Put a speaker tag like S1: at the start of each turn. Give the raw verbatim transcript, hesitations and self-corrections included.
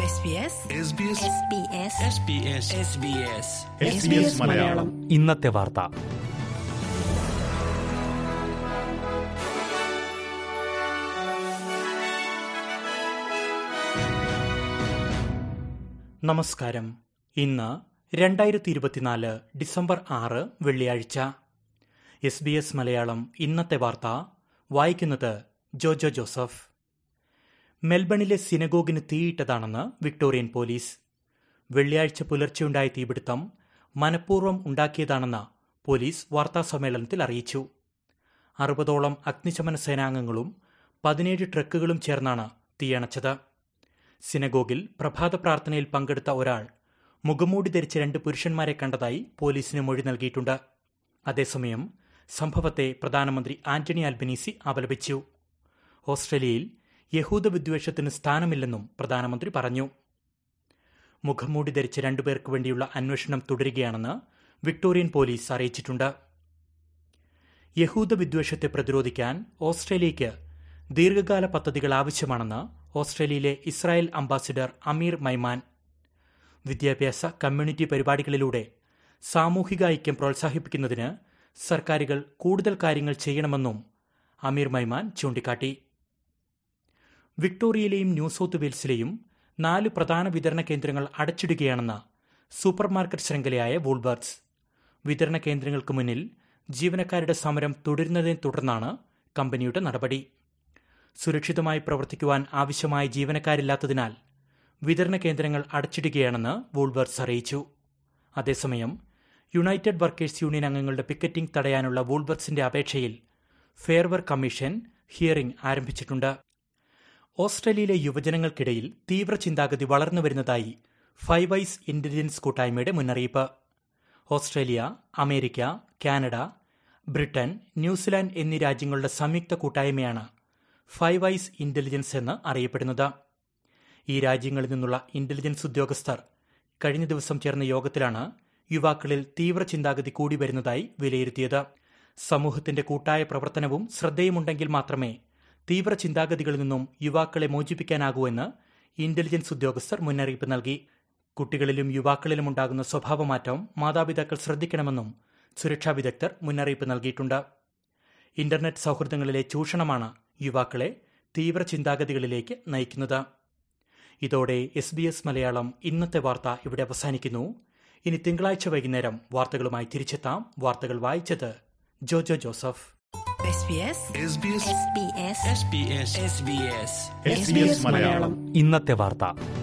S1: മലയാളം ഇന്നത്തെ വാർത്ത. നമസ്കാരം. ഇന്ന് രണ്ടായിരത്തി ഇരുപത്തിനാല് ഡിസംബർ ആറ് വെള്ളിയാഴ്ച. എസ് ബി എസ് മലയാളം ഇന്നത്തെ വാർത്ത വായിക്കുന്നത് ജോജോ ജോസഫ്. മെൽബണിലെ സിനഗോഗിന് തീയിട്ടതാണെന്ന് വിക്ടോറിയൻ പോലീസ്. വെള്ളിയാഴ്ച പുലർച്ചെയുണ്ടായ തീപിടുത്തം മനഃപൂർവ്വം ഉണ്ടാക്കിയതാണെന്ന് പോലീസ് വാർത്താസമ്മേളനത്തിൽ അറിയിച്ചു. അറുപതോളം അഗ്നിശമന സേനാംഗങ്ങളും പതിനേഴ് ട്രക്കുകളും ചേർന്നാണ് തീയണച്ചത്. സിനഗോഗിൽ പ്രഭാത പ്രാർത്ഥനയിൽ പങ്കെടുത്ത ഒരാൾ മുഖംമൂടി ധരിച്ച രണ്ട് പുരുഷന്മാരെ കണ്ടതായി പോലീസിന് മൊഴി നൽകിയിട്ടുണ്ട്. അതേസമയം സംഭവത്തെ പ്രധാനമന്ത്രി ആന്റണി അൽബനീസി അപലപിച്ചു. ഓസ്ട്രേലിയയിൽ യഹൂദ വിദ്വേഷത്തിന് സ്ഥാനമില്ലെന്നും പ്രധാനമന്ത്രി പറഞ്ഞു. മുഖംമൂടി ധരിച്ച രണ്ടുപേർക്ക് വേണ്ടിയുള്ള അന്വേഷണം തുടരുകയാണെന്ന് വിക്ടോറിയൻ പോലീസ് അറിയിച്ചിട്ടുണ്ട്. യഹൂദ വിദ്വേഷത്തെ പ്രതിരോധിക്കാൻ ഓസ്ട്രേലിയയ്ക്ക് ദീർഘകാല പദ്ധതികൾ ആവശ്യമാണെന്ന് ഓസ്ട്രേലിയയിലെ ഇസ്രായേൽ അംബാസിഡർ അമീർ മൈമാൻ. വിദ്യാഭ്യാസ കമ്മ്യൂണിറ്റി പരിപാടികളിലൂടെ സാമൂഹിക ഐക്യം പ്രോത്സാഹിപ്പിക്കുന്നതിന് സർക്കാരുകൾ കൂടുതൽ കാര്യങ്ങൾ ചെയ്യണമെന്നും അമീർ മൈമാൻ ചൂണ്ടിക്കാട്ടി. വിക്ടോറിയയിലെയും ന്യൂ സൗത്ത് വെയിൽസിലെയും നാല് പ്രധാന വിതരണ കേന്ദ്രങ്ങൾ അടച്ചിടുകയാണെന്ന് സൂപ്പർമാർക്കറ്റ് ശൃംഖലയായ വൂൾവർട്സ്. വിതരണ കേന്ദ്രങ്ങൾക്ക് മുന്നിൽ ജീവനക്കാരുടെ സമരം തുടരുന്നതിനെ തുടർന്നാണ് കമ്പനിയുടെ നടപടി. സുരക്ഷിതമായി പ്രവർത്തിക്കുവാൻ ആവശ്യമായ ജീവനക്കാരില്ലാത്തതിനാൽ വിതരണ കേന്ദ്രങ്ങൾ അടച്ചിടുകയാണെന്ന് വൂൾവർട്സ് അറിയിച്ചു. അതേസമയം യുണൈറ്റഡ് വർക്കേഴ്സ് യൂണിയൻ അംഗങ്ങളുടെ പിക്കറ്റിംഗ് തടയാനുള്ള വൂൾവർട്സിന്റെ അപേക്ഷയിൽ ഫെയർവെയർ കമ്മീഷൻ ഹിയറിംഗ് ആരംഭിച്ചിട്ടുണ്ട്. ഓസ്ട്രേലിയയിലെ യുവജനങ്ങൾക്കിടയിൽ തീവ്ര ചിന്താഗതി വളർന്നു വരുന്നതായി ഫൈവ് ഐസ് ഇന്റലിജൻസ് കൂട്ടായ്മയുടെ മുന്നറിയിപ്പ്. Australia, America, Canada, Britain, New Zealand എന്നീ രാജ്യങ്ങളുടെ സംയുക്ത കൂട്ടായ്മയാണ് ഫൈവ് ഐസ് ഇന്റലിജൻസ് എന്ന് അറിയപ്പെടുന്നത്. ഈ രാജ്യങ്ങളിൽ നിന്നുള്ള ഇന്റലിജൻസ് ഉദ്യോഗസ്ഥർ കഴിഞ്ഞ ദിവസം ചേർന്ന യോഗത്തിലാണ് യുവാക്കളിൽ തീവ്ര ചിന്താഗതി കൂടി വരുന്നതായി വിലയിരുത്തിയത്. സമൂഹത്തിന്റെ കൂട്ടായ പ്രവർത്തനവും ശ്രദ്ധയുമുണ്ടെങ്കിൽ മാത്രമേ തീവ്ര ചിന്താഗതികളിൽ നിന്നും യുവാക്കളെ മോചിപ്പിക്കാനാകൂ എന്ന് ഇന്റലിജൻസ് ഉദ്യോഗസ്ഥർ മുന്നറിയിപ്പ് നൽകി. കുട്ടികളിലും യുവാക്കളിലും ഉണ്ടാകുന്ന സ്വഭാവമാറ്റം മാതാപിതാക്കൾ ശ്രദ്ധിക്കണമെന്നും സുരക്ഷാ വിദഗ്ധർ മുന്നറിയിപ്പ് നൽകിയിട്ടുണ്ട്. ഇന്റർനെറ്റ് സൗഹൃദങ്ങളിലെ ചൂഷണമാണ് യുവാക്കളെ തീവ്ര ചിന്താഗതികളിലേക്ക് നയിക്കുന്നത്. ഇതോടെ എസ് ബി എസ് മലയാളം ഇന്നത്തെ വാർത്ത ഇവിടെ അവസാനിക്കുന്നു. ഇനി തിങ്കളാഴ്ച വൈകുന്നേരം വാർത്തകളുമായി തിരിച്ചെത്താം. വാർത്തകൾ വായിച്ചത് ജോജോ ജോസഫ്.
S2: ഇന്നത്തെ വാർത്ത.